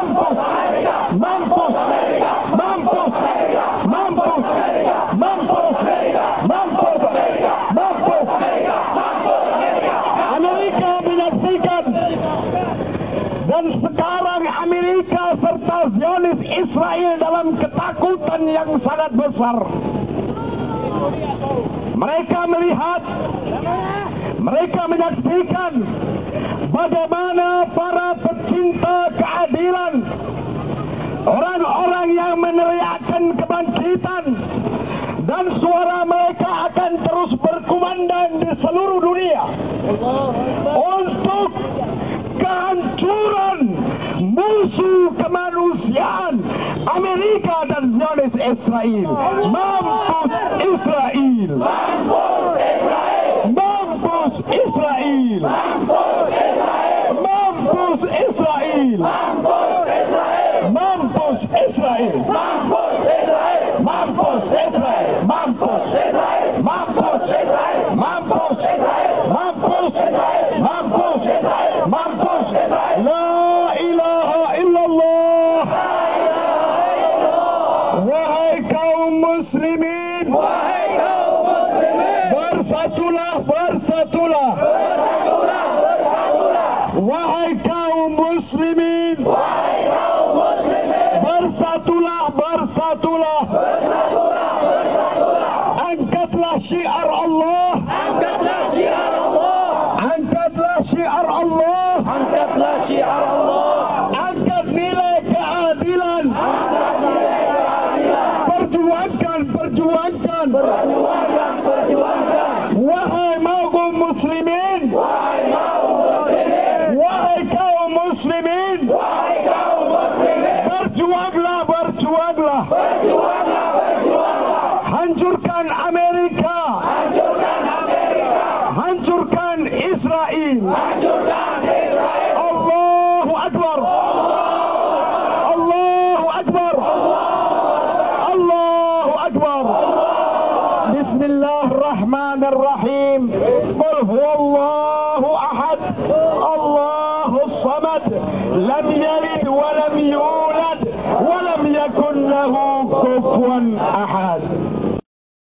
Mampus. Mampus. Mampus. Mampus. Mampus. Mampus. Mampus. Amerika menyaksikan, dan sekarang Amerika serta Zionis Israel dalam ketakutan yang sangat besar. Mereka melihat, mereka menyaksikan bagaimana para pecinta keadilan, orang-orang yang meneriakkan kebangkitan, dan suara mereka akan terus berkumandang di seluruh dunia untuk kehancuran musuh kemanusiaan Amerika dan Zionis Israel. Mampus Israel. Mampus Israel. Mampus Israel. Mampus Israel. Mampus Israel. Mampus Israel. Mampus Israel. Mampus Israel. Mampus Israel. Mampus Israel. Mampus Israel. La ilaha illallah. Wahai kaum muslimin, bersatulah, bersatulah. Wahai kaum muslimin, bersatulah, bersatulah. Angkatlah syiar Allah. Angkatlah syiar Allah. Angkatlah syiar Allah. Angkatlah syiar Allah. Angkat nilai keadilan. Perjuangkan, perjuangkan. Perjuangkan, perjuangkan. Wahai kaum muslimin. Wahai kaum muslimin. Wahai kaum muslimin. Wahai kaum muslimin. Berjuanglah, berjuanglah. Berjuanglah, berjuanglah. Hancurkan Amerika. Hancurkan Amerika. Hancurkan Israel. Hancurkan Israel. Allahu Akbar. Allahu Akbar. Allahu Akbar. Bismillahirrahmanirrahim. Qul huwallahu ahad. Allahus samad. Lam yalid wa lam yulad wa lam yakun lahu kufuwan ahad.